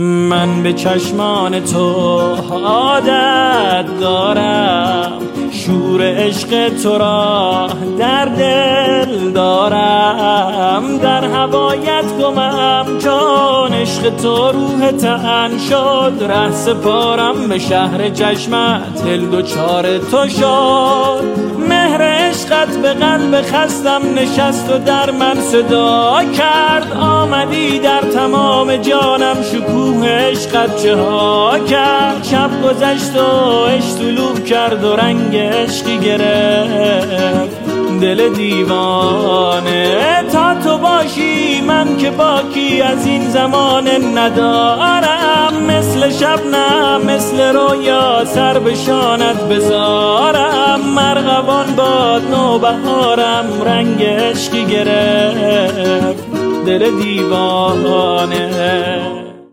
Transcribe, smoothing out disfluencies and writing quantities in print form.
من به چشمان تو عادت دارم، شور عشق تو را در دل دارم، در هوایت گمم چون عشق تو روح تن شد، ره سپارم به شهر چشمت دل دچار تو شد، مهر عشقت به قلب خستم نشست و در من صدا کرد، آمدی در تمام جانم شکوه عشقت چه ها کرد، شب گذشت و عشق طلوع کرد و رنگ عشقی گرفت دل دیوانه، تا تو باشی من که باکی از این زمانه ندارم، مثل شبنم مثل رویا سر به شانت بذارم، مرغبان باد نوبهارم رنگ عشقی گرفت دل دیوانه.